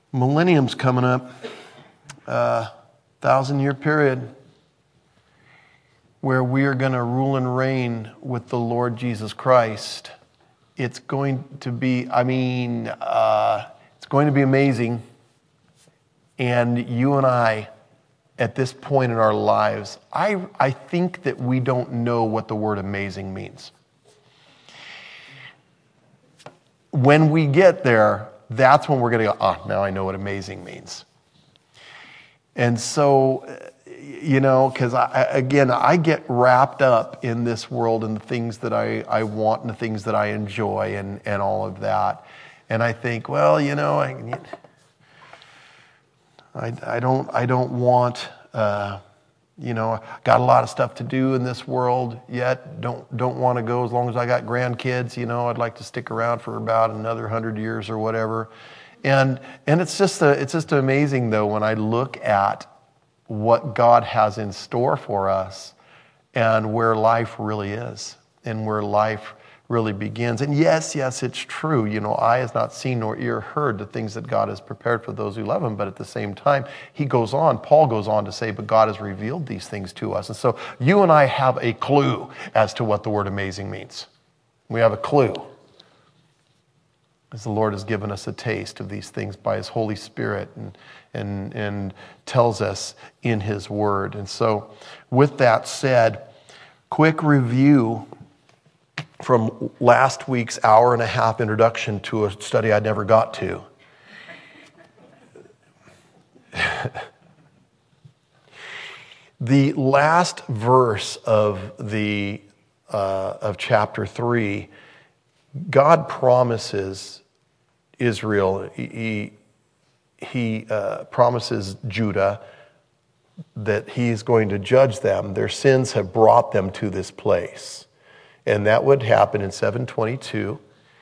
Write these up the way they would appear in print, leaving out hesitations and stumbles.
Millennium's coming up, 1,000-year period where we are going to rule and reign with the Lord Jesus Christ. It's going to be, it's going to be amazing. And you and I, at this point in our lives, I think that we don't know what the word amazing means. When we get there, that's when we're going to go, now I know what amazing means. And so, because I get wrapped up in this world and the things that I want and the things that I enjoy and all of that. And I think, well, I don't want, got a lot of stuff to do in this world yet. Don't want to go as long as I got grandkids. I'd like to stick around for about another 100 years or whatever. And it's just amazing though when I look at what God has in store for us and where life really is and where life really begins. And yes, it's true. Eye has not seen nor ear heard the things that God has prepared for those who love him. But at the same time, Paul goes on to say, but God has revealed these things to us. And so you and I have a clue as to what the word amazing means. We have a clue. As the Lord has given us a taste of these things by his Holy Spirit and tells us in his word. And so with that said, quick review from last week's hour-and-a-half introduction to a study I never got to. The last verse of chapter 3, God promises Israel, he promises Judah that he's going to judge them. Their sins have brought them to this place. And that would happen in 722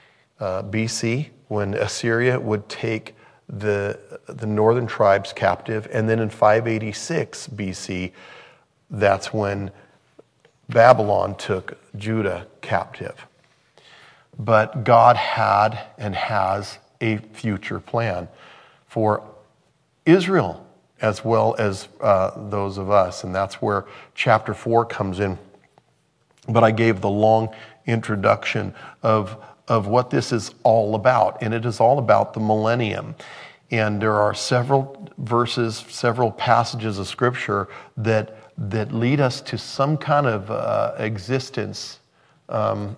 BC when Assyria would take the northern tribes captive. And then in 586 BC, that's when Babylon took Judah captive. But God had and has a future plan for Israel as well as those of us. And that's where chapter 4 comes in. But I gave the long introduction of what this is all about. And it is all about the millennium. And there are several verses, several passages of Scripture that lead us to some kind of existence that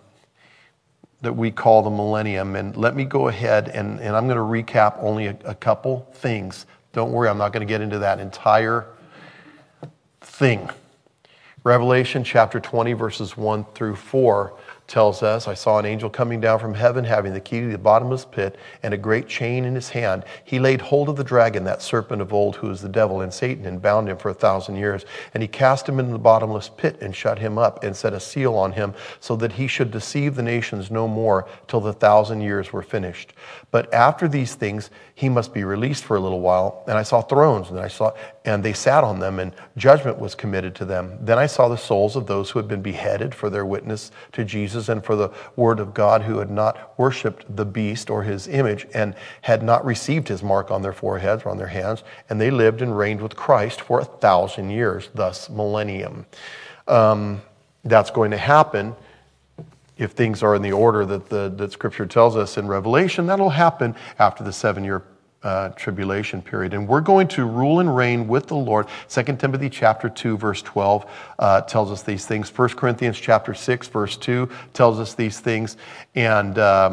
we call the millennium. And let me go ahead and I'm going to recap only a couple things. Don't worry, I'm not going to get into that entire thing. Revelation chapter 20 verses 1 through 4 tells us, I saw an angel coming down from heaven having the key to the bottomless pit and a great chain in his hand. He laid hold of the dragon, that serpent of old who is the devil and Satan, and bound him for 1,000 years. And he cast him into the bottomless pit and shut him up and set a seal on him so that he should deceive the nations no more till the 1,000 years were finished. But after these things, he must be released for a little while. And I saw thrones and they sat on them, and judgment was committed to them. Then I saw the souls of those who had been beheaded for their witness to Jesus and for the word of God, who had not worshipped the beast or his image and had not received his mark on their foreheads or on their hands. And they lived and reigned with Christ for 1,000 years, thus millennium. That's going to happen if things are in the order that Scripture tells us in Revelation. That'll happen after the 7-year tribulation period. And we're going to rule and reign with the Lord. 2 Timothy chapter 2 verse 12 tells us these things. 1 Corinthians chapter 6 verse 2 tells us these things. And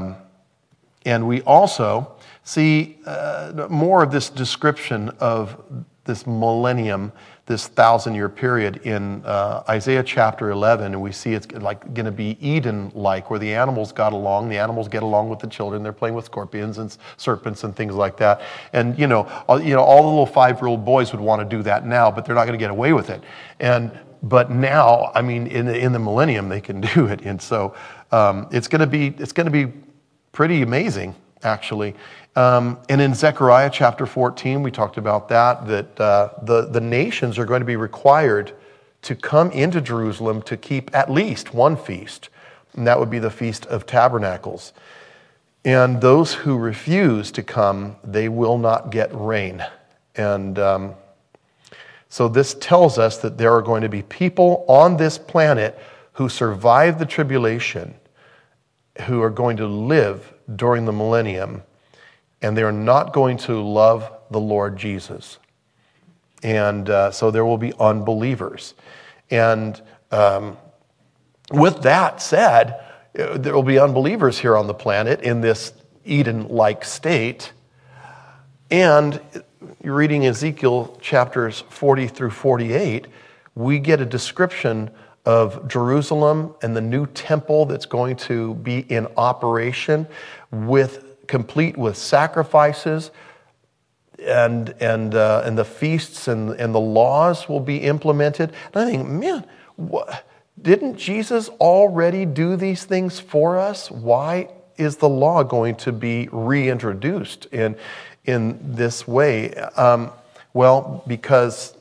we also see more of this description of this millennium, this 1,000-year period in Isaiah chapter 11, and we see it's like going to be Eden-like, where the animals got along. The animals get along with the children. They're playing with scorpions and serpents and things like that. And all the little 5-year-old boys would want to do that now, but they're not going to get away with it. But now, in the millennium, they can do it, and so it's going to be pretty amazing, actually. And in Zechariah chapter 14, we talked about that the nations are going to be required to come into Jerusalem to keep at least one feast, and that would be the Feast of Tabernacles. And those who refuse to come, they will not get rain. And so this tells us that there are going to be people on this planet who survive the tribulation, who are going to live during the millennium, and they're not going to love the Lord Jesus. And so there will be unbelievers. And with that said, there will be unbelievers here on the planet in this Eden-like state. And you're reading Ezekiel chapters 40 through 48, we get a description of Jerusalem and the new temple that's going to be in operation, complete with sacrifices, and the feasts and the laws will be implemented. And I think, man, didn't Jesus already do these things for us? Why is the law going to be reintroduced in this way? Well, because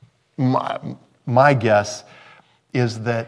my guess is that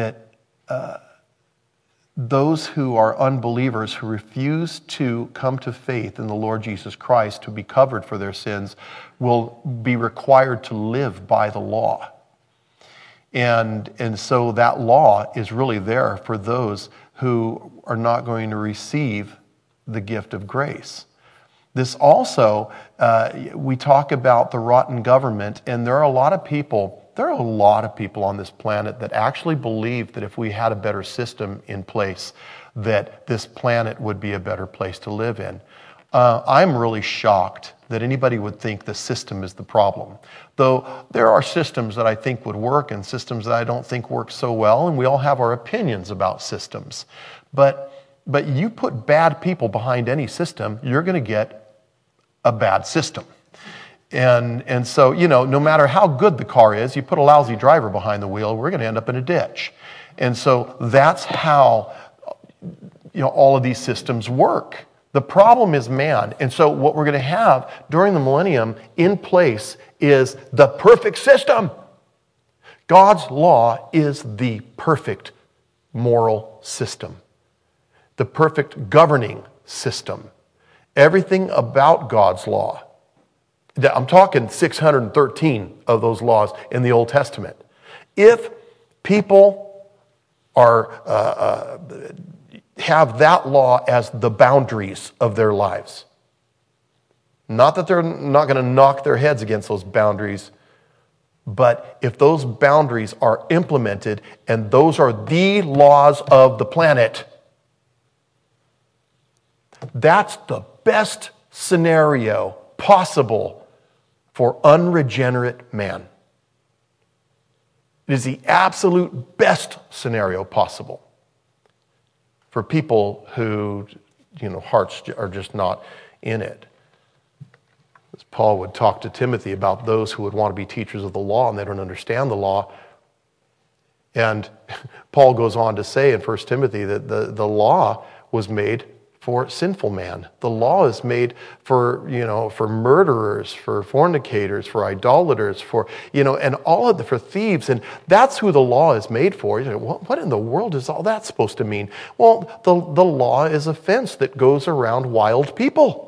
those who are unbelievers, who refuse to come to faith in the Lord Jesus Christ to be covered for their sins, will be required to live by the law. And so that law is really there for those who are not going to receive the gift of grace. This also, we talk about the rotten government, and there are a lot of people on this planet that actually believe that if we had a better system in place, that this planet would be a better place to live in. I'm really shocked that anybody would think the system is the problem. Though there are systems that I think would work and systems that I don't think work so well, and we all have our opinions about systems. But you put bad people behind any system, you're going to get a bad system. And so, no matter how good the car is, you put a lousy driver behind the wheel, we're going to end up in a ditch. And so that's how all of these systems work. The problem is man. And so what we're going to have during the millennium in place is the perfect system. God's law is the perfect moral system, the perfect governing system. Everything about God's law. I'm talking 613 of those laws in the Old Testament. If people have that law as the boundaries of their lives, not that they're not going to knock their heads against those boundaries, but if those boundaries are implemented and those are the laws of the planet, that's the best scenario possible for unregenerate man. It is the absolute best scenario possible for people who, hearts are just not in it. As Paul would talk to Timothy about those who would want to be teachers of the law and they don't understand the law. And Paul goes on to say in 1 Timothy that the law was made for sinful man. The law is made for murderers, for fornicators, for idolaters, for thieves. And that's who the law is made for. What in the world is all that supposed to mean? Well, the law is a fence that goes around wild people.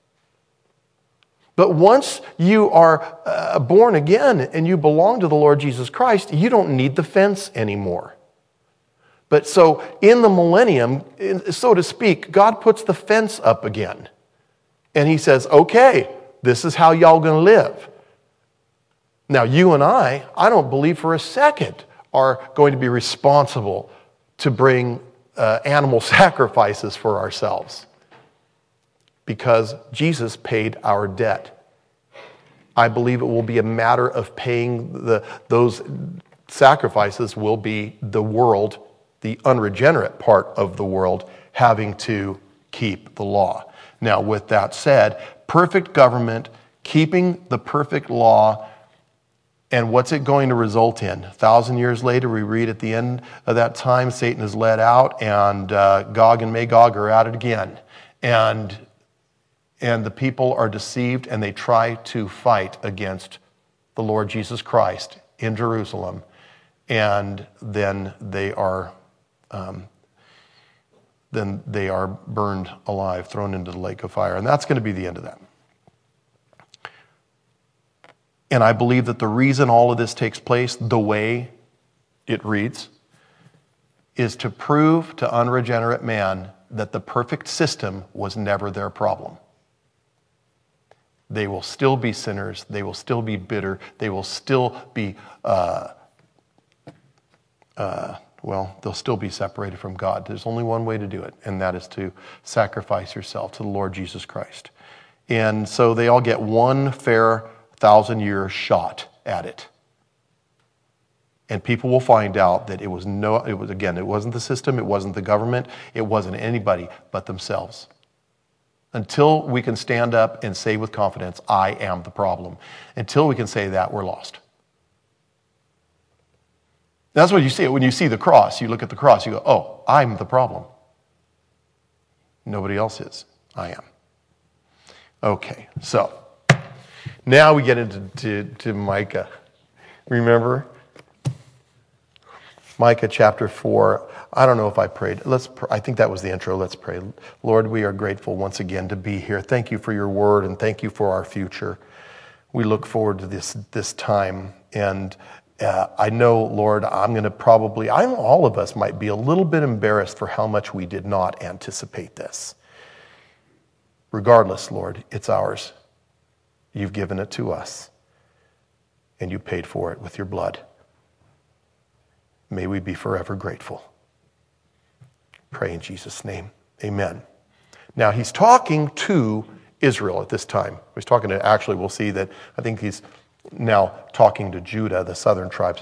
But once you are born again and you belong to the Lord Jesus Christ, you don't need the fence anymore. But so in the millennium, so to speak, God puts the fence up again. And he says, okay, this is how y'all going to live. Now, you and I don't believe for a second, are going to be responsible to bring animal sacrifices for ourselves. Because Jesus paid our debt. I believe it will be a matter of paying those sacrifices will be the world, the unregenerate part of the world, having to keep the law. Now, with that said, perfect government, keeping the perfect law, and what's it going to result in? 1,000 years later, we read at the end of that time, Satan is led out, and Gog and Magog are at it again. And the people are deceived, and they try to fight against the Lord Jesus Christ in Jerusalem. And then they then they are burned alive, thrown into the lake of fire. And that's going to be the end of that. And I believe that the reason all of this takes place the way it reads is to prove to unregenerate man that the perfect system was never their problem. They will still be sinners. They will still be bitter. They will still be, they'll still be separated from God. There's only one way to do it, and that is to sacrifice yourself to the Lord Jesus Christ. And so they all get one fair 1,000-year shot at it. And people will find out that it wasn't the system, it wasn't the government, it wasn't anybody but themselves. Until we can stand up and say with confidence, I am the problem. Until we can say that, we're lost. That's what you see. When you see the cross, you look at the cross, you go, oh, I'm the problem. Nobody else is. I am. Okay, so now we get into Micah. Remember? Micah chapter 4. I don't know if I prayed. I think that was the intro. Let's pray. Lord, we are grateful once again to be here. Thank you for your word and thank you for our future. We look forward to this time. And I know, Lord, all of us might be a little bit embarrassed for how much we did not anticipate this. Regardless, Lord, it's ours. You've given it to us. And you paid for it with your blood. May we be forever grateful. Pray in Jesus' name. Amen. Now, he's talking to Israel at this time. He's talking to, actually, we'll see that I think he's now talking to Judah, the southern tribes.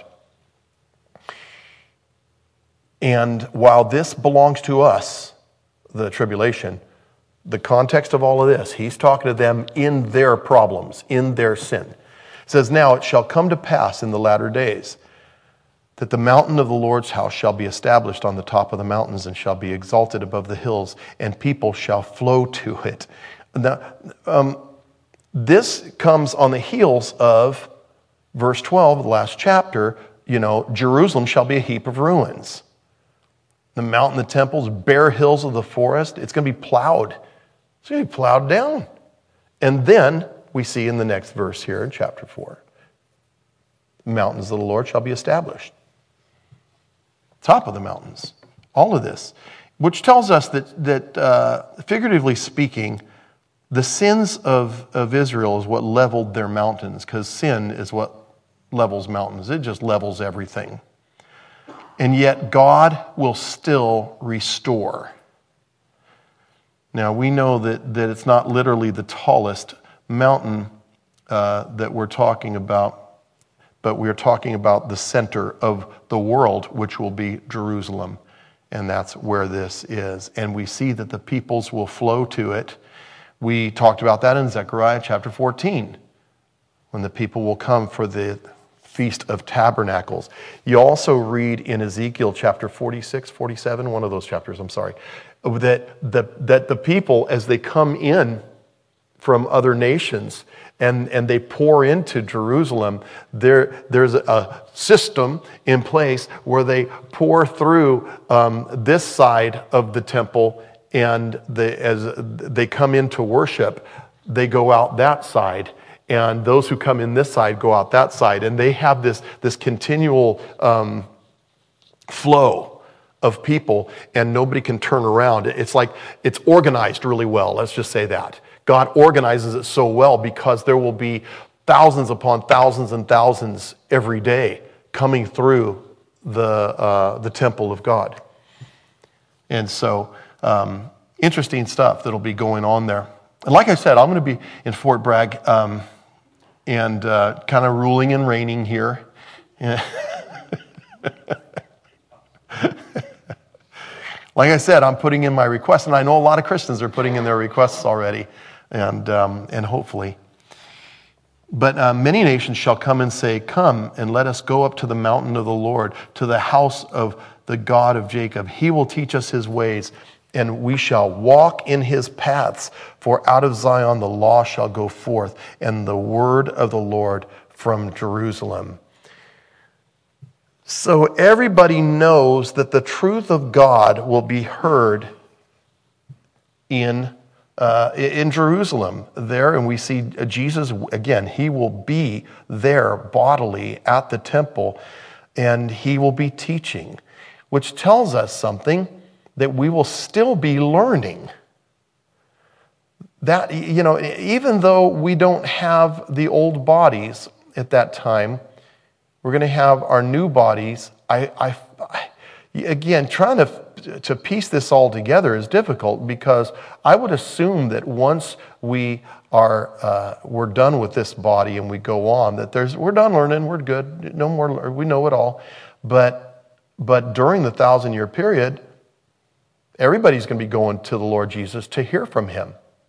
And while this belongs to us, the tribulation, the context of all of this, he's talking to them in their problems, in their sin. It says, now it shall come to pass in the latter days that the mountain of the Lord's house shall be established on the top of the mountains and shall be exalted above the hills, and people shall flow to it. Now, this comes on the heels of verse 12 of the last chapter. Jerusalem shall be a heap of ruins. The mountain, the temples, bare hills of the forest, it's going to be plowed. It's going to be plowed down. And then we see in the next verse here in chapter 4, the mountains of the Lord shall be established. Top of the mountains. All of this. Which tells us that figuratively speaking, the sins of Israel is what leveled their mountains, because sin is what levels mountains. It just levels everything. And yet God will still restore. Now we know that it's not literally the tallest mountain that we're talking about, but we're talking about the center of the world, which will be Jerusalem. And that's where this is. And we see that the peoples will flow to it. We talked about that in Zechariah chapter 14, when the people will come for the Feast of Tabernacles. You also read in Ezekiel chapter 46, 47, one of those chapters, I'm sorry, that the people, as they come in from other nations, and they pour into Jerusalem, there's a system in place where they pour through this side of the temple, and as they come in to worship, they go out that side, and those who come in this side go out that side, and they have this continual flow of people, and nobody can turn around. It's like it's organized really well, let's just say that. God organizes it so well because there will be thousands upon thousands and thousands every day coming through the temple of God. And so, interesting stuff that'll be going on there. And like I said, I'm going to be in Fort Bragg and kind of ruling and reigning here. Like I said, I'm putting in my requests, and I know a lot of Christians are putting in their requests already. And hopefully. But many nations shall come and say, come and let us go up to the mountain of the Lord, to the house of the God of Jacob. He will teach us his ways, and we shall walk in his paths. For out of Zion the law shall go forth, and the word of the Lord from Jerusalem. So everybody knows that the truth of God will be heard in Jerusalem there, and we see Jesus again. He will be there bodily at the temple, and he will be teaching, which tells us something that we will still be learning. That, even though we don't have the old bodies at that time, we're going to have our new bodies. Again, trying to piece this all together is difficult, because I would assume that once we're done with this body and we go on, that we're done learning, we're good, no more, we know it all. But during the 1,000-year period, everybody's going to be going to the Lord Jesus to hear from him.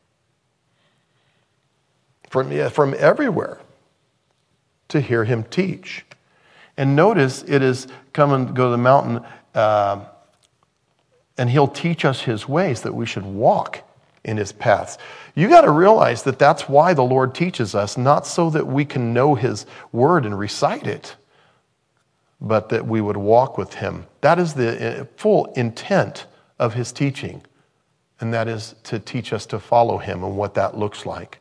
From everywhere, to hear him teach. And notice it is come and go to the mountain, and he'll teach us his ways, that we should walk in his paths. You got to realize that that's why the Lord teaches us, not so that we can know his word and recite it, but that we would walk with him. That is the full intent of his teaching, and that is to teach us to follow him and what that looks like.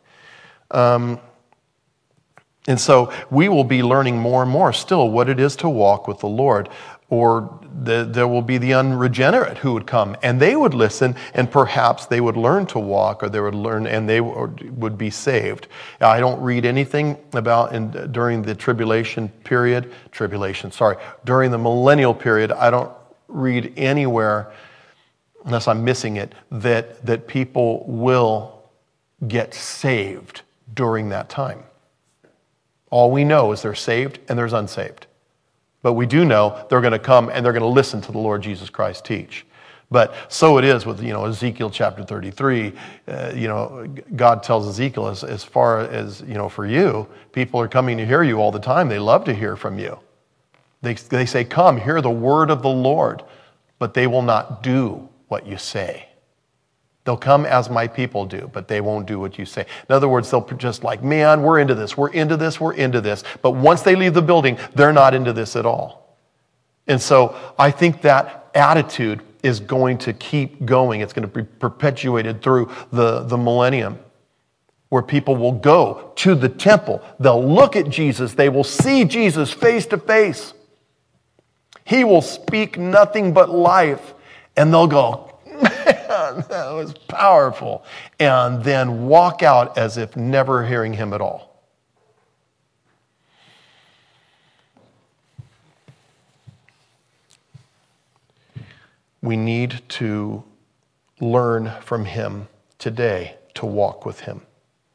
And so we will be learning more and more still what it is to walk with the Lord. Or there will be the unregenerate who would come, and they would listen, and perhaps they would learn to walk, or they would learn, and they would be saved. I don't read anything about during the during the millennial period. I don't read anywhere, unless I'm missing it, that people will get saved during that time. All we know is there's saved and there's unsaved. But we do know they're going to come and they're going to listen to the Lord Jesus Christ teach. But so it is with, Ezekiel chapter 33. God tells Ezekiel, as far as, for you, people are coming to hear you all the time. They love to hear from you. They say, come, hear the word of the Lord. But they will not do what you say. They'll come as my people do, but they won't do what you say. In other words, they'll just like, man, we're into this, we're into this, we're into this. But once they leave the building, they're not into this at all. And so I think that attitude is going to keep going. It's going to be perpetuated through the millennium, where people will go to the temple. They'll look at Jesus. They will see Jesus face to face. He will speak nothing but life. And they'll go, man, that was powerful. And then walk out as if never hearing him at all. We need to learn from him today, to walk with him.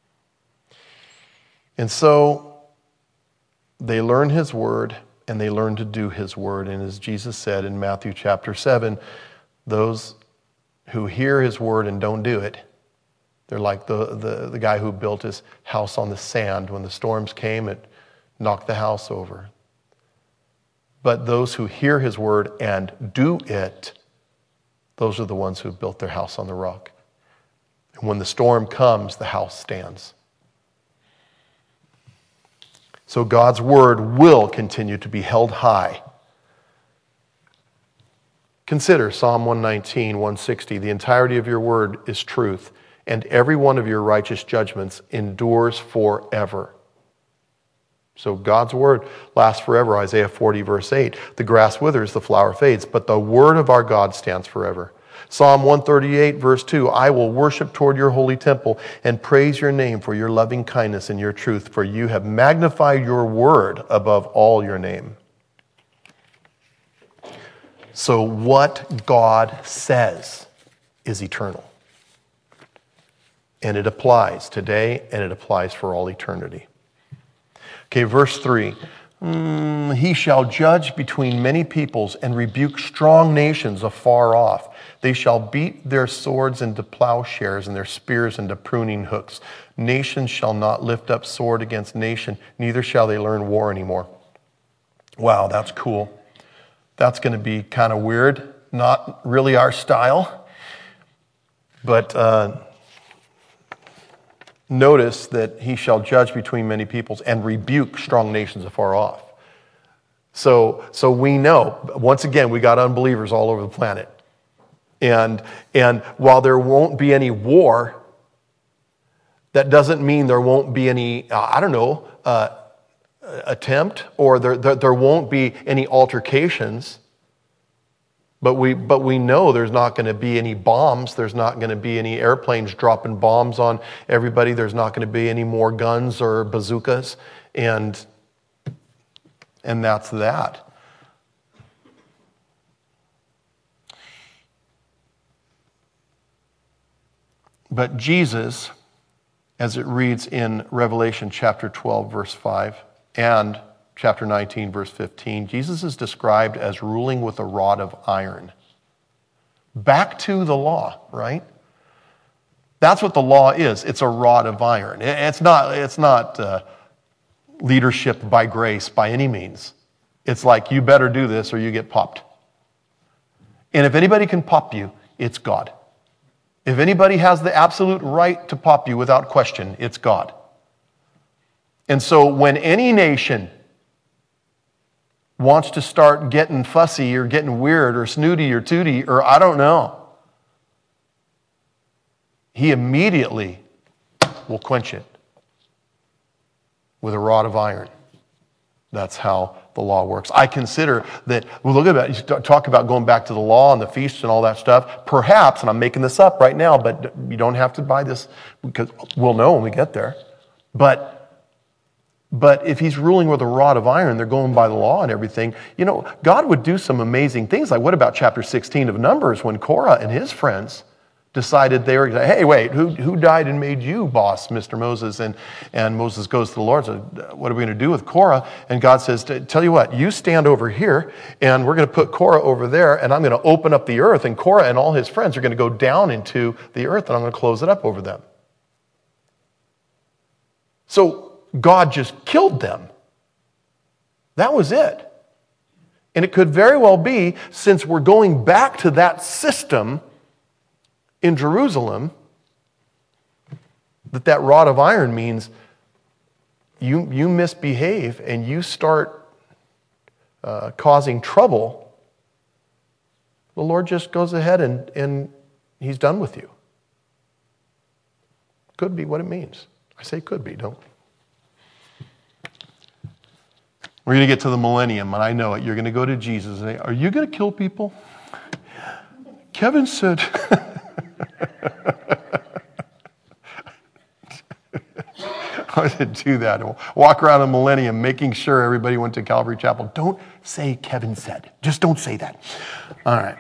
And so they learn his word and they learn to do his word. And as Jesus said in Matthew chapter 7, those who hear his word and don't do it, they're like the guy who built his house on the sand. When the storms came, it knocked the house over. But those who hear his word and do it, those are the ones who built their house on the rock. And when the storm comes, the house stands. So God's word will continue to be held high. Consider Psalm 119, 160. The entirety of your word is truth, and every one of your righteous judgments endures forever. So God's word lasts forever. Isaiah 40, verse 8. The grass withers, the flower fades, but the word of our God stands forever. Psalm 138, verse 2. I will worship toward your holy temple and praise your name for your loving kindness and your truth, for you have magnified your word above all your name. So what God says is eternal. And it applies today, and it applies for all eternity. Okay, verse 3. He shall judge between many peoples and rebuke strong nations afar off. They shall beat their swords into plowshares and their spears into pruning hooks. Nation shall not lift up sword against nation, neither shall they learn war anymore. Wow, that's cool. That's going to be kind of weird. Not really our style. But notice that he shall judge between many peoples and rebuke strong nations afar off. So we know, once again, we got unbelievers all over the planet. And while there won't be any war, that doesn't mean there won't be any, attempt, or there won't be any altercations. But we know there's not going to be any bombs. There's not going to be any airplanes dropping bombs on everybody. There's not going to be any more guns or bazookas. And that's that. But Jesus, as it reads in Revelation chapter 12, verse 5, and chapter 19, verse 15, Jesus is described as ruling with a rod of iron. Back to the law, right? That's what the law is. It's a rod of iron. It's not leadership by grace by any means. It's like, you better do this or you get popped. And if anybody can pop you, it's God. If anybody has the absolute right to pop you without question, it's God. And so when any nation wants to start getting fussy or getting weird or snooty or tooty or I don't know, he immediately will quench it with a rod of iron. That's how the law works. I consider that, well, look at that. You talk about going back to the law and the feasts and all that stuff. Perhaps, and I'm making this up right now, but you don't have to buy this because we'll know when we get there. But if he's ruling with a rod of iron, they're going by the law and everything. You know, God would do some amazing things. Like, what about chapter 16 of Numbers when Korah and his friends decided they were going to, hey, wait, who died and made you boss, Mr. Moses? And Moses goes to the Lord and says, what are we going to do with Korah? And God says, tell you what, you stand over here, and we're going to put Korah over there, and I'm going to open up the earth, and Korah and all his friends are going to go down into the earth, and I'm going to close it up over them. So God just killed them. That was it. And it could very well be, since we're going back to that system in Jerusalem, that rod of iron means you misbehave and you start causing trouble, the Lord just goes ahead and he's done with you. Could be what it means. I say could be, don't. We're going to get to the millennium, and I know it. You're going to go to Jesus and say, are you going to kill people? Kevin said... I would do that. Walk around the millennium making sure everybody went to Calvary Chapel. Don't say Kevin said. Just don't say that. All right.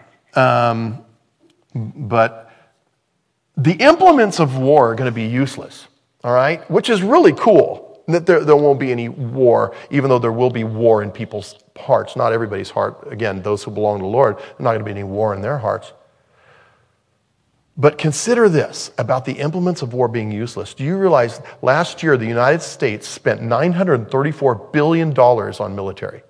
But the implements of war are going to be useless. All right? Which is really cool. That there won't be any war, even though there will be war in people's hearts. Not everybody's heart. Again, those who belong to the Lord, there's not going to be any war in their hearts. But consider this about the implements of war being useless. Do you realize last year the United States spent $934 billion on military?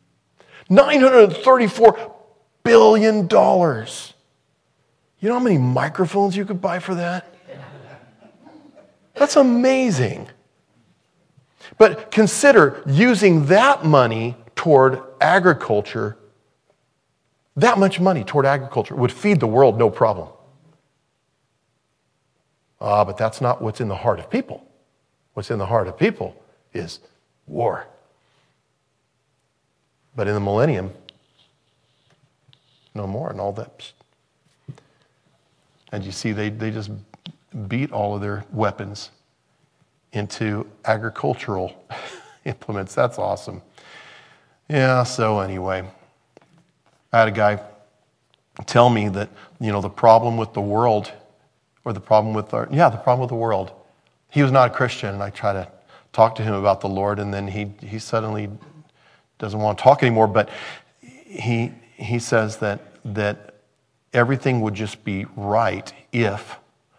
$934 billion. You know how many microphones you could buy for that? That's amazing. But consider using that money toward agriculture. That much money toward agriculture would feed the world, no problem. But that's not what's in the heart of people. What's in the heart of people is war. But in the millennium, no more and all that. And you see, they just beat all of their weapons into agricultural implements. That's awesome. Yeah, so anyway, I had a guy tell me that, the problem with the world, or the problem with the problem with the world. He was not a Christian, and I try to talk to him about the Lord, and then he suddenly doesn't want to talk anymore, but he says that everything would just be right if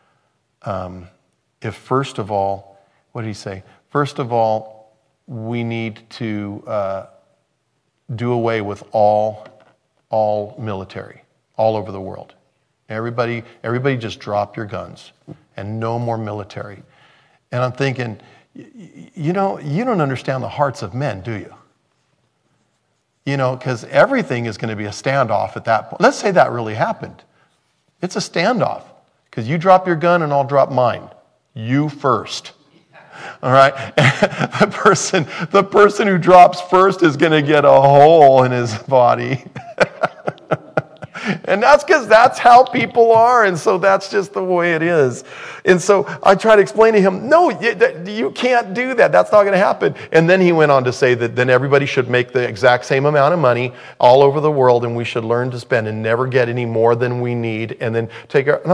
first of all, what did he say? First of all, we need to do away with all military all over the world. Everybody just drop your guns and no more military. And I'm thinking, you don't understand the hearts of men, do you? Because everything is going to be a standoff at that point. Let's say that really happened. It's a standoff. Because you drop your gun and I'll drop mine. You first. All right? The person who drops first is going to get a hole in his body. And that's because that's how people are. And so that's just the way it is. And so I try to explain to him, no, you can't do that. That's not going to happen. And then he went on to say that then everybody should make the exact same amount of money all over the world, and we should learn to spend and never get any more than we need. And then take our, and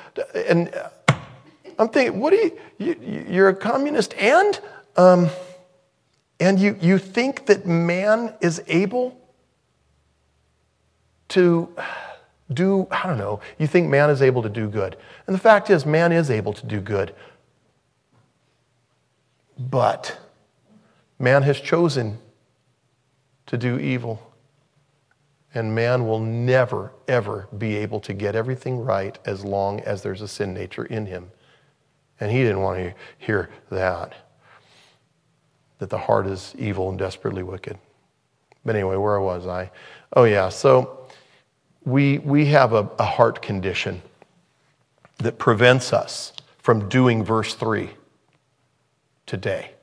I'm thinking, what are you're a communist and you think that man is able to do, I don't know, you think man is able to do good. And the fact is, man is able to do good. But man has chosen to do evil. And man will never, ever be able to get everything right as long as there's a sin nature in him. And he didn't want to hear that the heart is evil and desperately wicked. But anyway, where was I? Oh yeah, so we have a heart condition that prevents us from doing verse 3 today.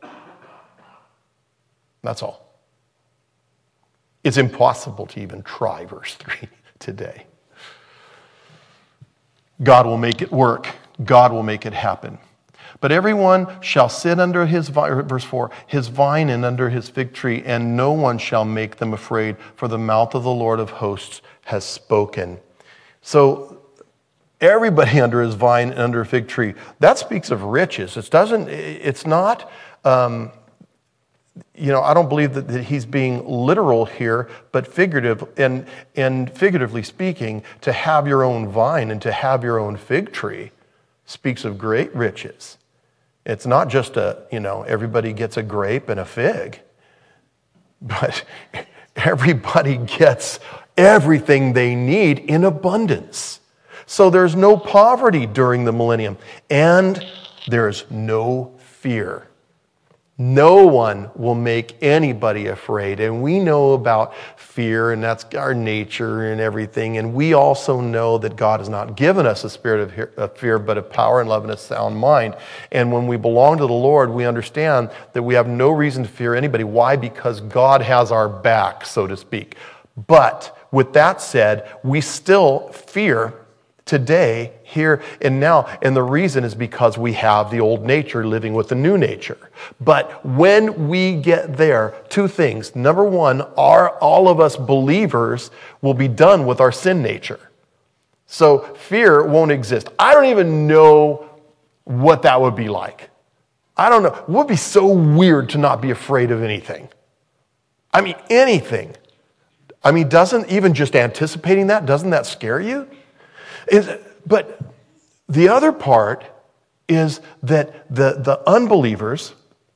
That's all. It's impossible to even try verse 3 today. God will make it work. God will make it happen. But everyone shall sit under his vine, verse 4, his vine and under his fig tree, and no one shall make them afraid, for the mouth of the Lord of hosts has spoken. So everybody under his vine and under a fig tree, that speaks of riches. It's not, I don't believe that he's being literal here, but figurative, and figuratively speaking, to have your own vine and to have your own fig tree speaks of great riches. It's not just everybody gets a grape and a fig, but everybody gets everything they need in abundance. So there's no poverty during the millennium, and there's no fear. No one will make anybody afraid. And we know about fear, and that's our nature and everything. And we also know that God has not given us a spirit of fear, but of power and love and a sound mind. And when we belong to the Lord, we understand that we have no reason to fear anybody. Why? Because God has our back, so to speak. But with that said, we still fear today, here and now. And the reason is because we have the old nature living with the new nature. But when we get there, two things. Number one, all of us believers will be done with our sin nature. So fear won't exist. I don't even know what that would be like. I don't know. It would be so weird to not be afraid of anything. I mean, anything. I mean, doesn't even just anticipating that, doesn't that scare you? But the other part is that the unbelievers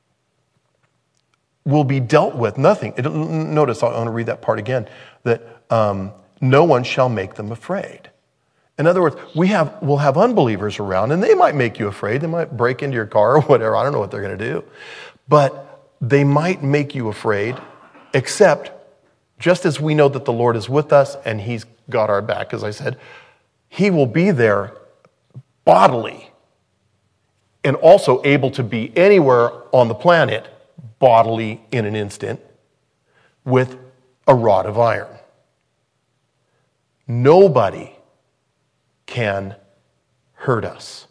will be dealt with nothing. Notice, I want to read that part again, that no one shall make them afraid. In other words, we'll have unbelievers around, and they might make you afraid. They might break into your car or whatever. I don't know what they're going to do. But they might make you afraid, except just as we know that the Lord is with us and he's got our back, as I said, he will be there bodily and also able to be anywhere on the planet bodily in an instant with a rod of iron. Nobody can hurt us.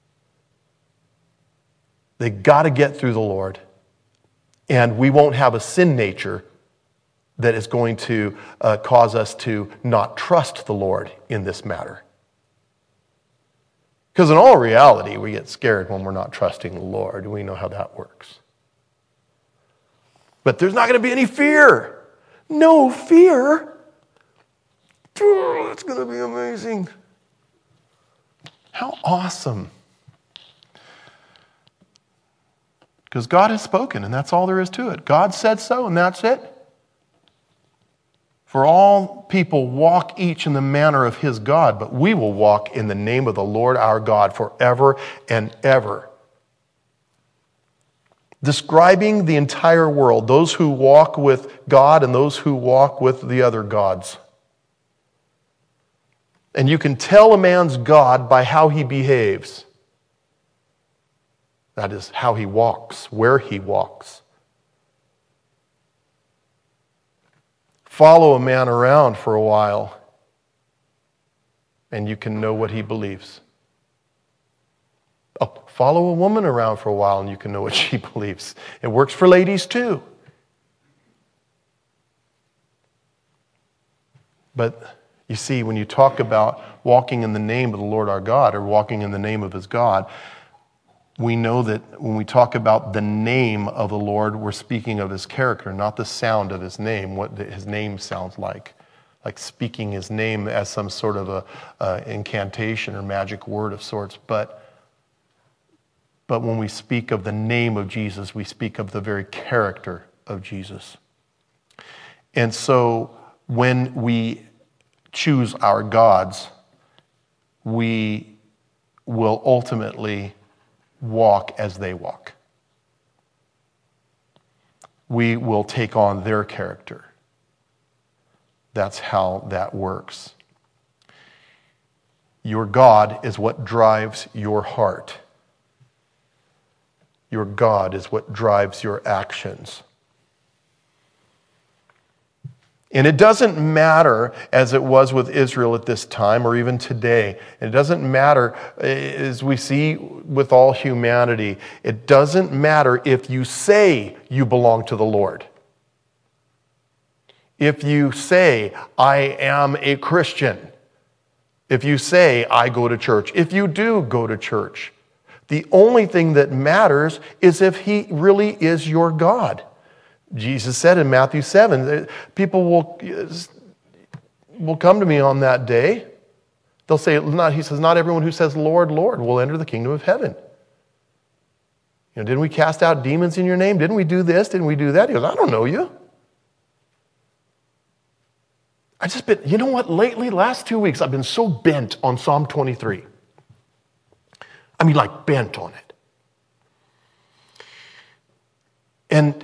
They got to get through the Lord, and we won't have a sin nature that is going to cause us to not trust the Lord in this matter. Because in all reality, we get scared when we're not trusting the Lord. We know how that works. But there's not going to be any fear. No fear. Oh, it's going to be amazing. How awesome. Because God has spoken, and that's all there is to it. God said so, and that's it. For all people walk each in the manner of his God, but we will walk in the name of the Lord our God forever and ever. Describing the entire world, those who walk with God and those who walk with the other gods. And you can tell a man's God by how he behaves. That is, how he walks, where he walks. Follow a man around for a while, and you can know what he believes. Oh, follow a woman around for a while, and you can know what she believes. It works for ladies too. But you see, when you talk about walking in the name of the Lord our God, or walking in the name of his God, we know that when we talk about the name of the Lord, we're speaking of his character, not the sound of his name, what his name sounds like speaking his name as some sort of a incantation or magic word of sorts. But when we speak of the name of Jesus, we speak of the very character of Jesus. And so when we choose our gods, we will ultimately walk as they walk. We will take on their character. That's how that works. Your God is what drives your heart. Your God is what drives your actions. And it doesn't matter, as it was with Israel at this time, or even today. It doesn't matter, as we see with all humanity, it doesn't matter if you say you belong to the Lord. If you say, I am a Christian. If you say, I go to church. If you do go to church. The only thing that matters is if he really is your God. Jesus said in Matthew 7, people will come to me on that day. They'll say, he says, not everyone who says, Lord, Lord, will enter the kingdom of heaven. Didn't we cast out demons in your name? Didn't we do this? Didn't we do that? He goes, I don't know you. You know what? Lately, last 2 weeks, I've been so bent on Psalm 23. I mean, like bent on it. And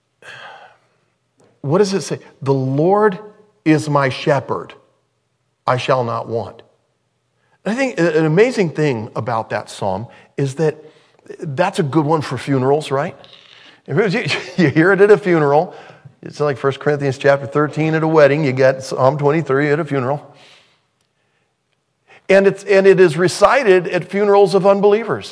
what does it say? The Lord is my shepherd. I shall not want. And I think an amazing thing about that psalm is that that's a good one for funerals, right? You hear it at a funeral. It's like 1 Corinthians chapter 13 at a wedding. You get Psalm 23 at a funeral. And it is recited at funerals of unbelievers.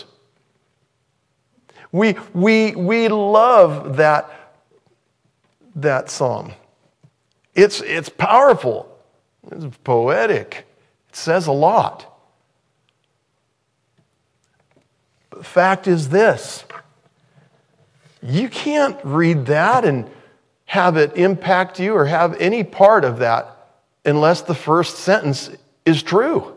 We love that psalm. It's powerful. It's poetic. It says a lot. But the fact is this. You can't read that and have it impact you or have any part of that unless the first sentence is true.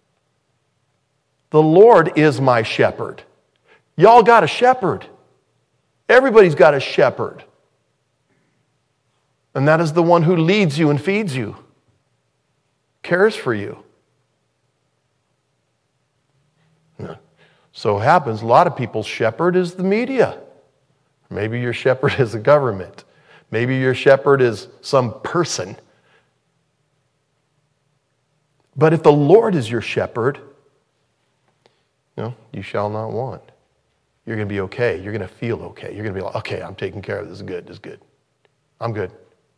The Lord is my shepherd. Y'all got a shepherd. Everybody's got a shepherd. And that is the one who leads you and feeds you, cares for you. So it happens, a lot of people's shepherd is the media. Maybe your shepherd is the government. Maybe your shepherd is some person. But if the Lord is your shepherd, you shall not want. You're going to be okay. You're going to feel okay. You're going to be like, okay, I'm taken care of. This is good. This is good. I'm good.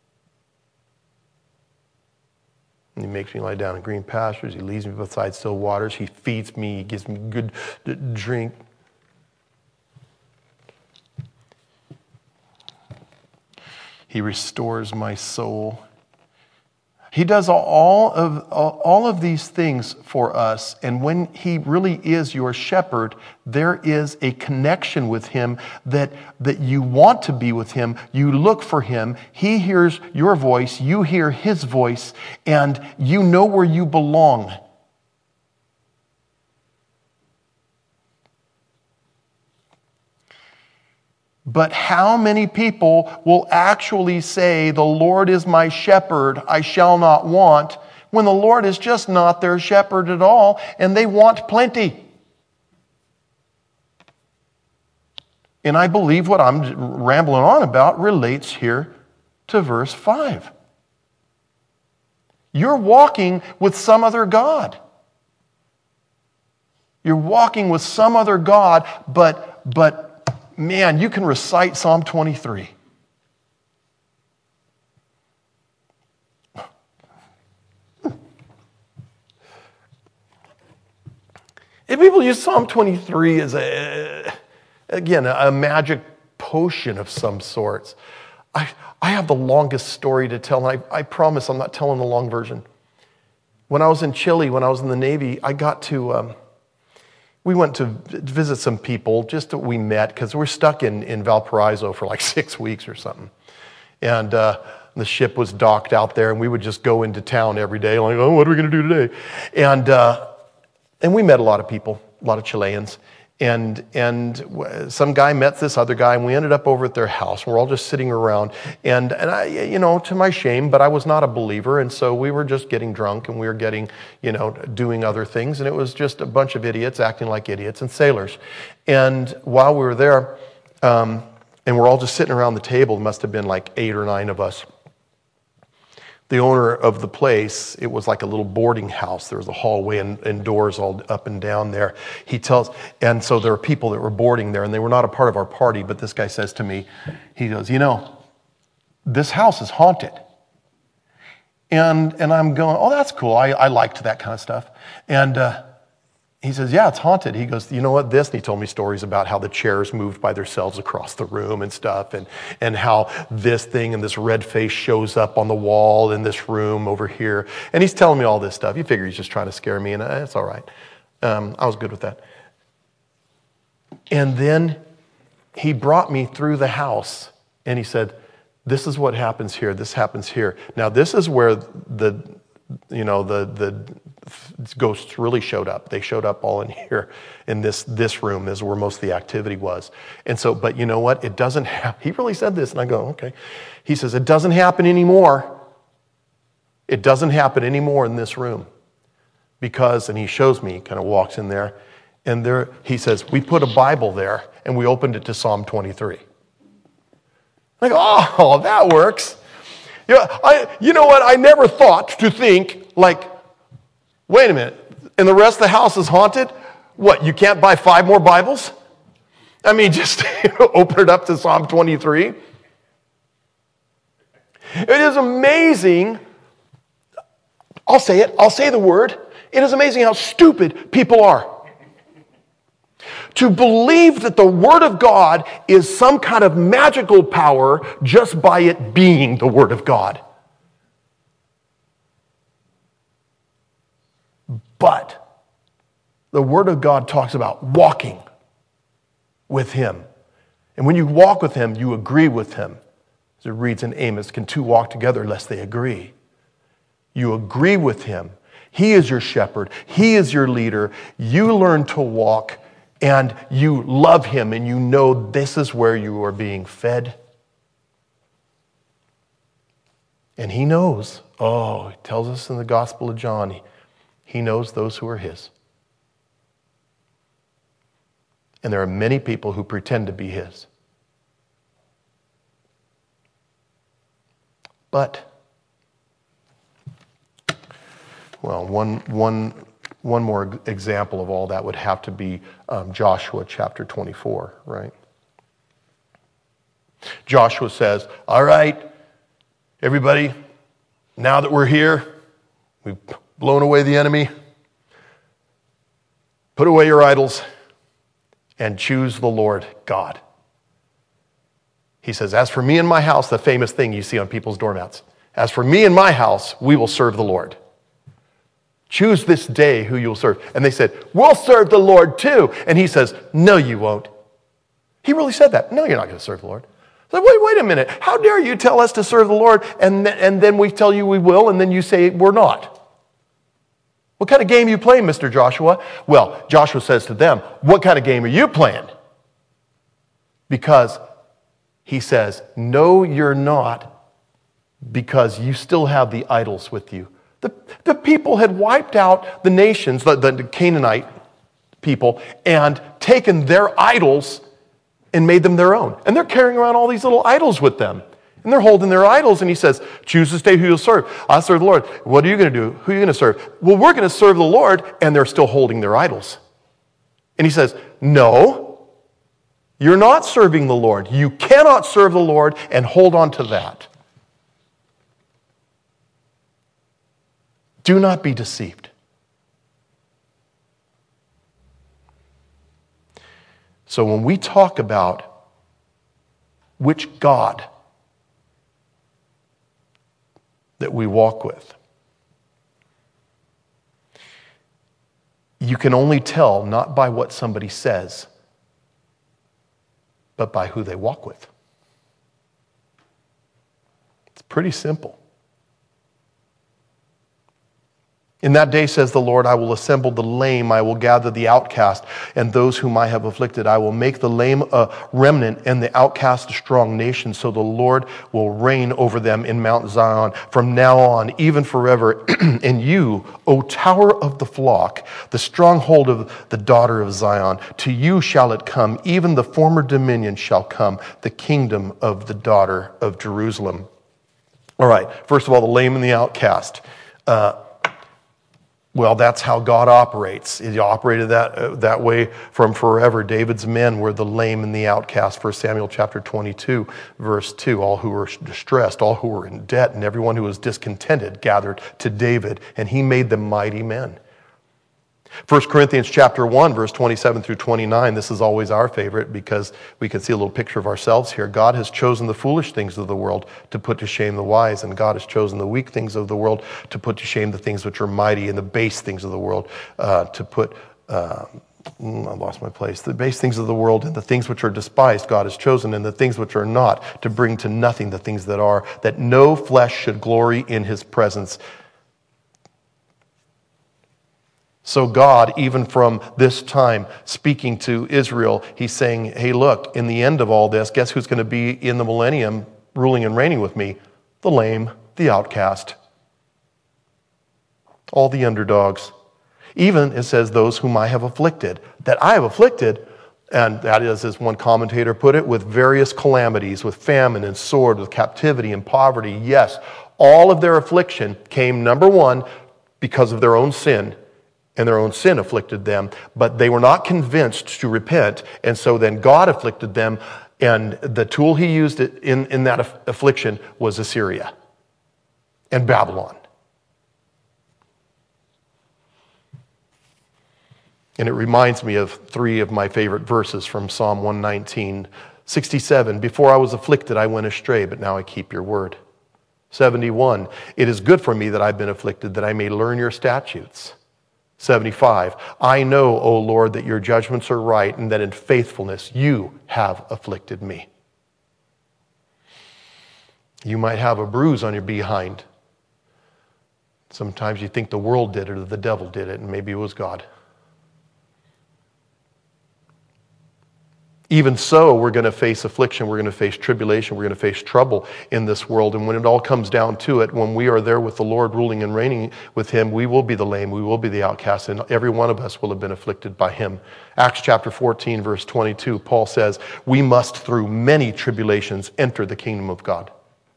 And he makes me lie down in green pastures. He leads me beside still waters. He feeds me. He gives me good drink. He restores my soul. He does all of these things for us. And when he really is your shepherd, there is a connection with him that you want to be with him. You look for him. He hears your voice. You hear his voice. And you know where you belong. But how many people will actually say, the Lord is my shepherd, I shall not want, when the Lord is just not their shepherd at all, and they want plenty? And I believe what I'm rambling on about relates here to verse 5. You're walking with some other God. You're walking with some other God, but man, you can recite Psalm 23. If people use Psalm 23 as a magic potion of some sorts, I have the longest story to tell, and I promise I'm not telling the long version. When I was in Chile, when I was in the Navy, we went to visit some people, just that we met, because we're stuck in Valparaiso for like 6 weeks or something. And the ship was docked out there, and we would just go into town every day, like, oh, what are we going to do today? And we met a lot of people, a lot of Chileans. And some guy met this other guy, and we ended up over at their house. We're all just sitting around. And I, to my shame, but I was not a believer. And so we were just getting drunk, and we were getting, doing other things. And it was just a bunch of idiots acting like idiots and sailors. And while we were there, and we're all just sitting around the table, there must have been like 8 or 9 of us. The owner of the place, it was like a little boarding house. There was a hallway and doors all up and down there. And so there were people that were boarding there, and they were not a part of our party, but this guy says to me, he goes, this house is haunted. And I'm going, oh, that's cool. I liked that kind of stuff. And he says, yeah, it's haunted. He goes, you know what, this? And he told me stories about how the chairs moved by themselves across the room and stuff, and how this thing and this red face shows up on the wall in this room over here. And he's telling me all this stuff. You figure he's just trying to scare me, and it's all right. I was good with that. And then he brought me through the house, and he said, this is what happens here. This happens here. Now, this is where the ghosts really showed up. They showed up all in here, in this room. This is where most of the activity was. And so, but you know what? It doesn't happen. He really said this, and I go, okay. He says, it doesn't happen anymore. It doesn't happen anymore in this room. Because, and he shows me, kind of walks in there, and there, he says, we put a Bible there, and we opened it to Psalm 23. I go, oh, that works. You know what? I never thought to think, like, wait a minute, and the rest of the house is haunted? What, you can't buy 5 more Bibles? I mean, just open it up to Psalm 23. It is amazing. I'll say it. I'll say the word. It is amazing how stupid people are. To believe that the Word of God is some kind of magical power just by it being the Word of God. But the Word of God talks about walking with Him. And when you walk with Him, you agree with Him. As it reads in Amos, can 2 walk together lest they agree? You agree with Him. He is your shepherd. He is your leader. You learn to walk, and you love Him, and you know this is where you are being fed. And He knows. Oh, He tells us in the Gospel of John, He knows those who are His. And there are many people who pretend to be His. But, well, one more example of all that would have to be Joshua chapter 24, right? Joshua says, all right, everybody, now that we're here, we've blown away the enemy, put away your idols, and choose the Lord God. He says, as for me and my house, the famous thing you see on people's doormats, as for me and my house, we will serve the Lord. Choose this day who you'll serve. And they said, we'll serve the Lord too. And he says, no, you won't. He really said that. No, you're not going to serve the Lord. I said, wait a minute. How dare you tell us to serve the Lord, and then we tell you we will, and then you say we're not? What kind of game are you playing, Mr. Joshua? Well, Joshua says to them, what kind of game are you playing? Because he says, no, you're not, because you still have the idols with you. The people had wiped out the nations, the Canaanite people, and taken their idols and made them their own. And they're carrying around all these little idols with them. And they're holding their idols, and he says, choose this day who you'll serve. I serve the Lord. What are you going to do? Who are you going to serve? Well, we're going to serve the Lord, and they're still holding their idols. And he says, no, you're not serving the Lord. You cannot serve the Lord and hold on to that. Do not be deceived. So when we talk about which God that we walk with, you can only tell not by what somebody says, but by who they walk with. It's pretty simple. In that day, says the Lord, I will assemble the lame, I will gather the outcast, and those whom I have afflicted. I will make the lame a remnant, and the outcast a strong nation, so the Lord will reign over them in Mount Zion from now on, even forever. And you, O tower of the flock, the stronghold of the daughter of Zion, to you shall it come, even the former dominion shall come, the kingdom of the daughter of Jerusalem. All right, first of all, the lame and the outcast. Well, that's how God operates. He operated that way from forever. David's men were the lame and the outcast. 1 Samuel chapter 22, verse 2. All who were distressed, all who were in debt, and everyone who was discontented gathered to David, and he made them mighty men. 1 Corinthians chapter 1, verse 27 through 29. This is always our favorite because we can see a little picture of ourselves here. God has chosen the foolish things of the world to put to shame the wise, and God has chosen the weak things of the world to put to shame the things which are mighty, and the base things of the world to put... I lost my place. The base things of the world and the things which are despised God has chosen, and the things which are not, to bring to nothing the things that are, that no flesh should glory in his presence. So God, even from this time, speaking to Israel, he's saying, hey, look, in the end of all this, guess who's going to be in the millennium ruling and reigning with me? The lame, the outcast, all the underdogs. Even, it says, those whom I have afflicted. That I have afflicted, and that is, as one commentator put it, with various calamities, with famine and sword, with captivity and poverty. Yes, all of their affliction came, number one, because of their own sin, and their own sin afflicted them, but they were not convinced to repent, and so then God afflicted them, and the tool he used in that affliction was Assyria and Babylon. And it reminds me of three of my favorite verses from Psalm 119. 67, before I was afflicted, I went astray, but now I keep your word. 71, it is good for me that I've been afflicted, that I may learn your statutes. 75, I know, O Lord, that your judgments are right, and that in faithfulness you have afflicted me. You might have a bruise on your behind. Sometimes you think the world did it or the devil did it, and maybe it was God. Even so, we're going to face affliction, we're going to face tribulation, we're going to face trouble in this world. And when it all comes down to it, when we are there with the Lord ruling and reigning with him, we will be the lame, we will be the outcast, and every one of us will have been afflicted by him. Acts chapter 14, verse 22, Paul says, we must through many tribulations enter the kingdom of God.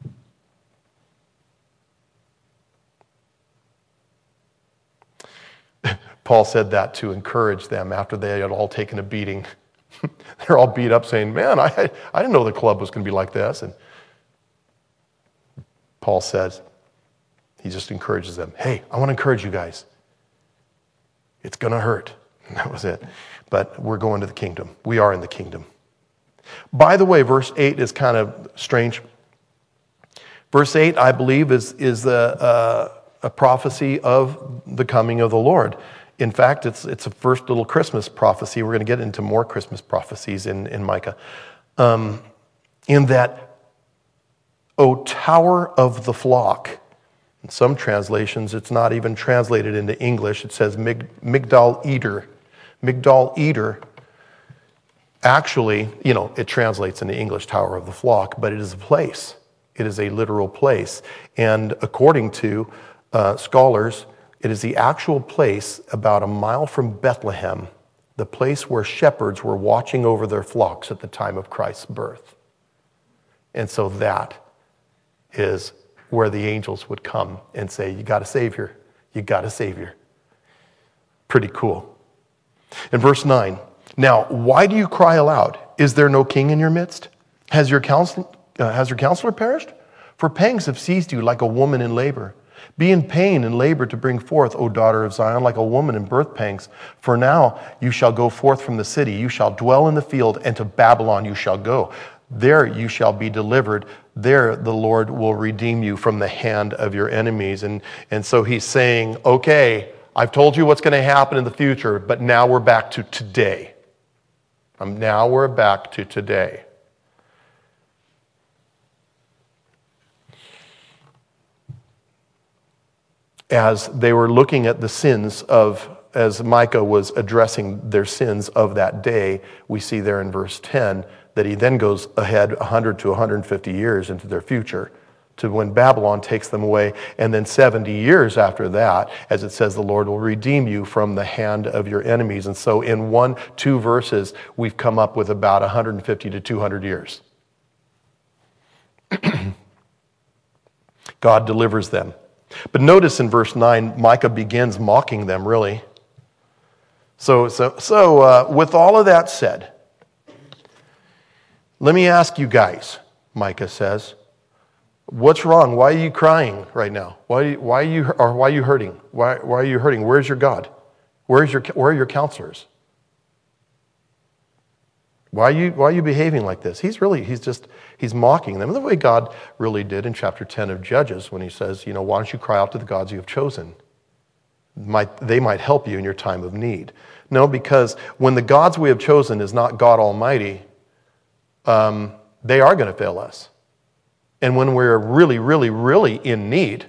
Paul said that to encourage them after they had all taken a beating. They're all beat up saying, man, I didn't know the club was going to be like this. And Paul says, he just encourages them. Hey, I want to encourage you guys. It's going to hurt. And that was it. But we're going to the kingdom. We are in the kingdom. By the way, verse 8 is kind of strange. Verse 8, I believe, is a prophecy of the coming of the Lord. In fact, it's a first little Christmas prophecy. We're going to get into more Christmas prophecies in Micah. In that, O tower of the flock. In some translations, it's not even translated into English. It says Migdal Eder. Migdal Eder, actually, it translates into English, tower of the flock, but it is a place. It is a literal place. And according to scholars, it is the actual place about a mile from Bethlehem, the place where shepherds were watching over their flocks at the time of Christ's birth. And so that is where the angels would come and say, you got a Savior. You got a Savior. Pretty cool. In verse 9, now, why do you cry aloud? Is there no king in your midst? Has your counselor perished? For pangs have seized you like a woman in labor. Be in pain and labor to bring forth, O daughter of Zion, like a woman in birth pangs. For now you shall go forth from the city. You shall dwell in the field, and to Babylon you shall go. There you shall be delivered. There the Lord will redeem you from the hand of your enemies. And so he's saying, okay, I've told you what's going to happen in the future, but now we're back to today. Now we're back to today. As they were looking at the sins as Micah was addressing their sins of that day, we see there in verse 10 that he then goes ahead 100 to 150 years into their future to when Babylon takes them away. And then 70 years after that, as it says, the Lord will redeem you from the hand of your enemies. And so in 1-2 verses, we've come up with about 150 to 200 years. God delivers them. But notice in verse 9, Micah begins mocking them, really. So with all of that said, let me ask you guys, Micah says, what's wrong? Why are you crying right now? Why are you hurting? Why are you hurting? Where's your God? Where are your counselors? Why are you behaving like this? He's mocking them the way God really did in chapter 10 of Judges when he says, why don't you cry out to the gods you have chosen? They might help you in your time of need. No, because when the gods we have chosen is not God Almighty, they are going to fail us. And when we're really, really, really in need,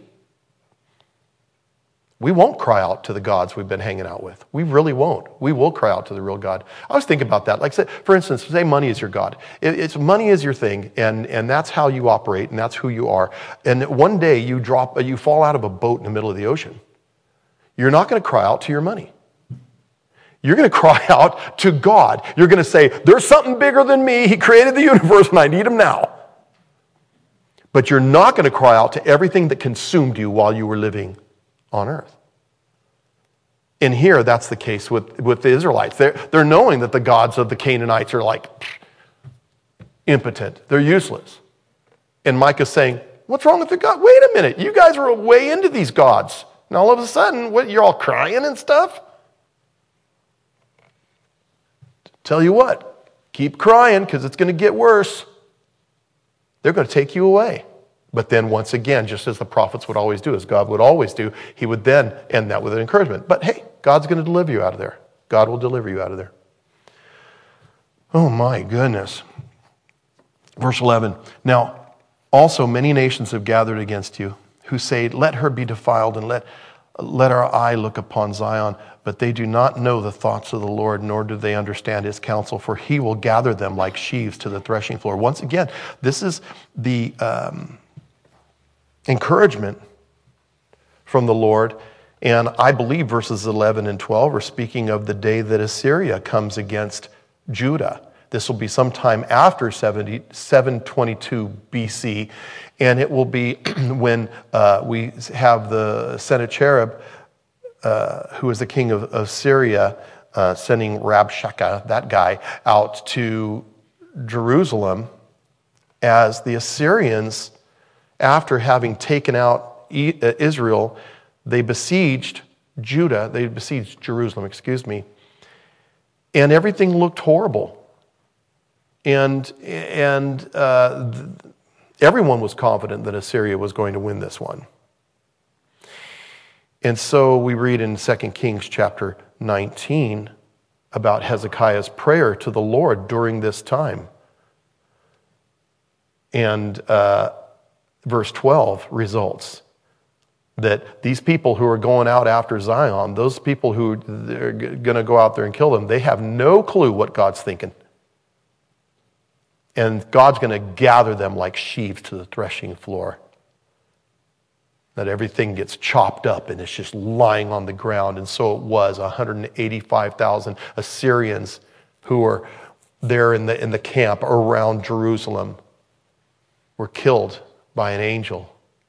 we won't cry out to the gods we've been hanging out with. We really won't. We will cry out to the real God. I was thinking about that. Like, for instance, say money is your God. Money is your thing, and that's how you operate, and that's who you are. And one day you fall out of a boat in the middle of the ocean. You're not going to cry out to your money. You're going to cry out to God. You're going to say, there's something bigger than me. He created the universe, and I need him now. But you're not going to cry out to everything that consumed you while you were living on earth. And here, that's the case with the Israelites. They're knowing that the gods of the Canaanites are like impotent. They're useless. And Micah's saying, what's wrong with the God? Wait a minute. You guys are way into these gods. And all of a sudden, you're all crying and stuff? Tell you what, keep crying because it's going to get worse. They're going to take you away. But then once again, just as the prophets would always do, as God would always do, he would then end that with an encouragement. But hey, God's going to deliver you out of there. God will deliver you out of there. Oh my goodness. Verse 11. Now, also many nations have gathered against you, who say, let her be defiled and let our eye look upon Zion. But they do not know the thoughts of the Lord, nor do they understand his counsel, for he will gather them like sheaves to the threshing floor. Once again, this is the encouragement from the Lord. And I believe verses 11 and 12 are speaking of the day that Assyria comes against Judah. This will be sometime after 722 BC. And it will be when we have the Sennacherib, who is the king of Syria, sending Rabshakeh, that guy, out to Jerusalem as the Assyrians, after having taken out Israel, they besieged Jerusalem, and everything looked horrible. And everyone was confident that Assyria was going to win this one. And so we read in 2 Kings chapter 19 about Hezekiah's prayer to the Lord during this time. And verse 12 results that these people who are going out after Zion, those people who are going to go out there and kill them, they have no clue what God's thinking. And God's going to gather them like sheaves to the threshing floor. That everything gets chopped up and it's just lying on the ground. And so it was 185,000 Assyrians who were there in the camp around Jerusalem were killed by an angel.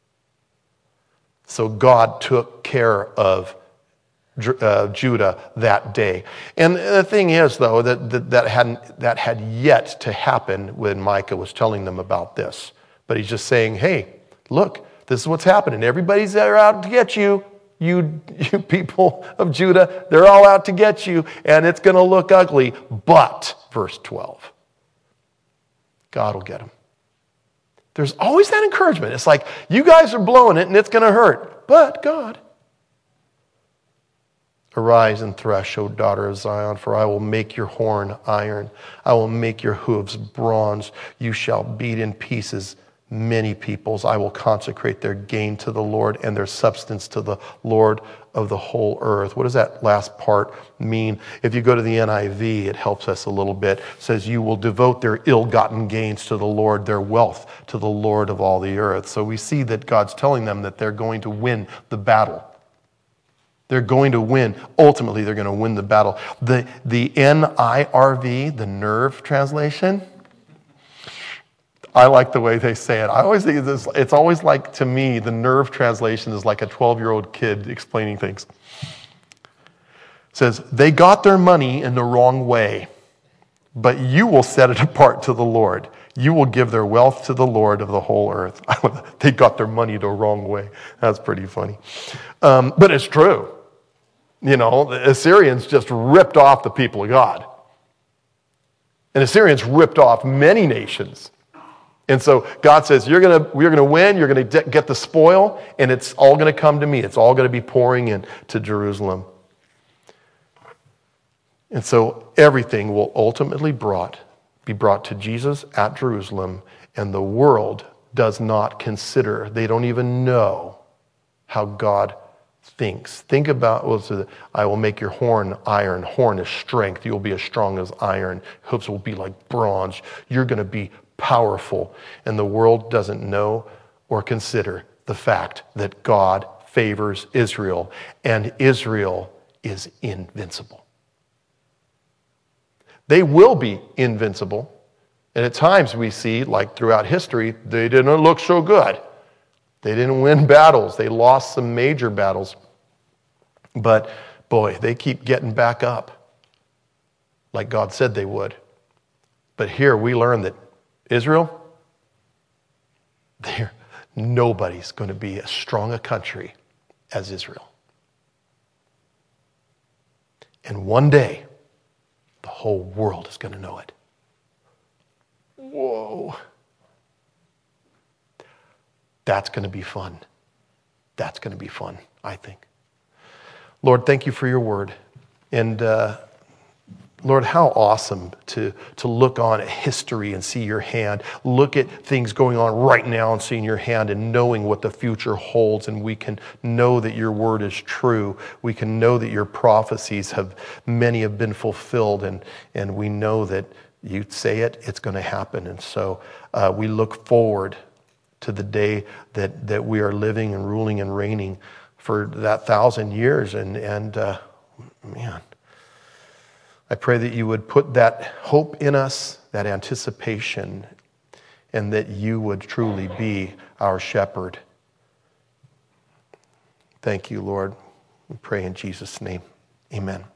So God took care of Judah that day. And the thing is, though, that had yet to happen when Micah was telling them about this. But he's just saying, hey, look, this is what's happening. Everybody's there out to get you. You people of Judah, they're all out to get you, and it's going to look ugly. But, verse 12, God will get them. There's always that encouragement. It's like, you guys are blowing it, and it's going to hurt. But God. Arise and thresh, O daughter of Zion, for I will make your horn iron. I will make your hooves bronze. You shall beat in pieces many peoples. I will consecrate their gain to the Lord and their substance to the Lord of the whole earth. What does that last part mean? If you go to the NIV, it helps us a little bit. It says, you will devote their ill-gotten gains to the Lord, their wealth to the Lord of all the earth. So we see that God's telling them that they're going to win the battle. They're going to win. Ultimately, they're going to win the battle. The NIRV, the Nerve translation, I like the way they say it. I always think it's always like, to me, the Nerve translation is like a 12-year-old kid explaining things. It says, they got their money in the wrong way, but you will set it apart to the Lord. You will give their wealth to the Lord of the whole earth. They got their money the wrong way. That's pretty funny. But it's true. You know, the Assyrians just ripped off the people of God. And Assyrians ripped off many nations. And so God says, we're going to win, you're going to get the spoil, and it's all going to come to me. It's all going to be pouring into Jerusalem. And so everything will ultimately be brought to Jesus at Jerusalem, and the world does not consider, they don't even know how God thinks. Think about, I will make your horn iron. Horn is strength. You'll be as strong as iron. Hooves will be like bronze. You're going to be powerful. And the world doesn't know or consider the fact that God favors Israel, and Israel is invincible. They will be invincible. And at times we see, like throughout history, they didn't look so good. They didn't win battles. They lost some major battles. But boy, they keep getting back up like God said they would. But here we learn that Israel, nobody's going to be as strong a country as Israel. And one day, the whole world is going to know it. Whoa. That's going to be fun. That's going to be fun, I think. Lord, thank you for your word. And Lord, how awesome to look on at history and see your hand. Look at things going on right now and seeing your hand and knowing what the future holds. And we can know that your word is true. We can know that your prophecies many have been fulfilled. And we know that you say it, it's going to happen. And so we look forward to the day that we are living and ruling and reigning for that 1,000 years. And man, I pray that you would put that hope in us, that anticipation, and that you would truly be our shepherd. Thank you, Lord. We pray in Jesus' name. Amen.